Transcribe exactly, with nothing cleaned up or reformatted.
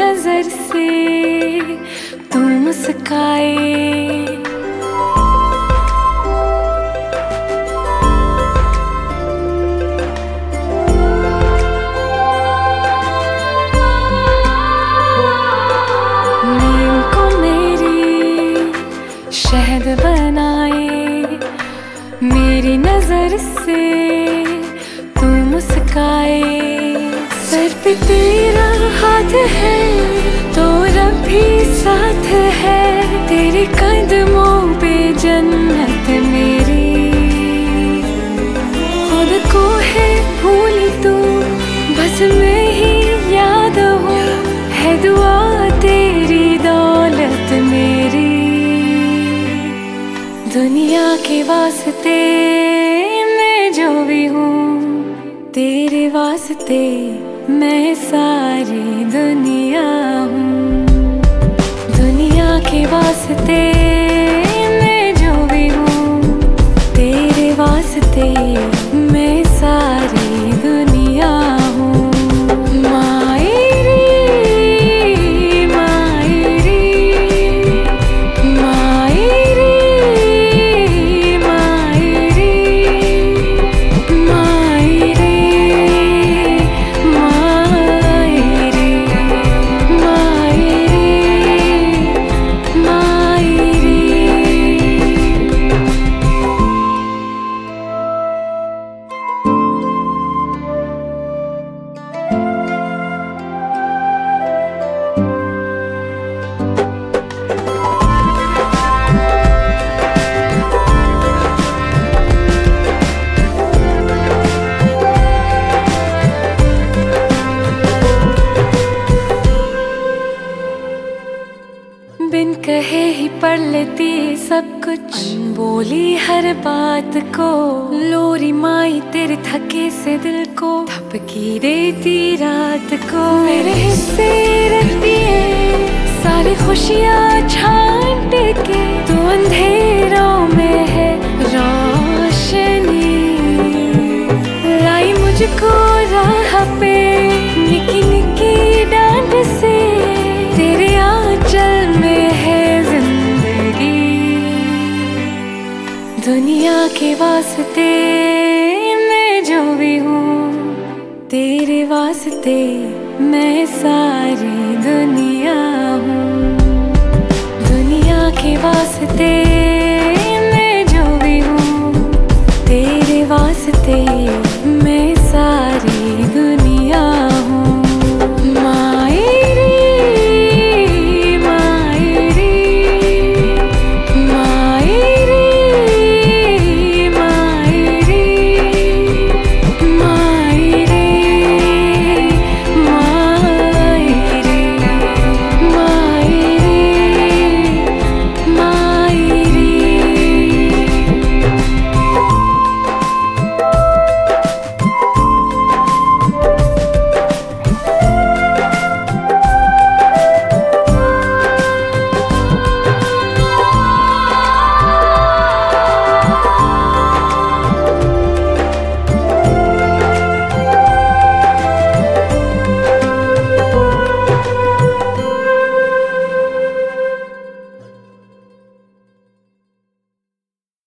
नजर से तू मुस्काए। नीम को मेरी शहद बनाए, मेरी नजर से तू मुस्काए। सर पे तेरा हाथ है तो रब भी साथ है, तेरे कदमों पे जन्नत मेरी। खुद को है भूल तू, बस मैं ही याद हूँ, है दुआ तेरी दौलत मेरी। दुनिया के वास्ते मैं जो भी हूँ, तेरे वास्ते मैं सारी दुनिया हूँ। दुनिया के वास्ते मैं जो भी हूँ, तेरे वास्ते मैं सारी दुनिया हूँ। मायरी मायरी मायरी मायरी मायरी बिन कहे ही पढ़ लेती सब कुछ, बोली हर बात को। लोरी माई तेरे थके से दिल को थपकी देती रात को। मेरे हिस्से रखती है सारी खुशियाँ छांट के, तू अंधेरों में है रोशनी। लाई मुझको राह पे निकी निकी डांट से, तेरे आंचल में है जिंदगी। दुनिया के वास्ते मैं जो भी हूँ, तेरे वास्ते मैं सारी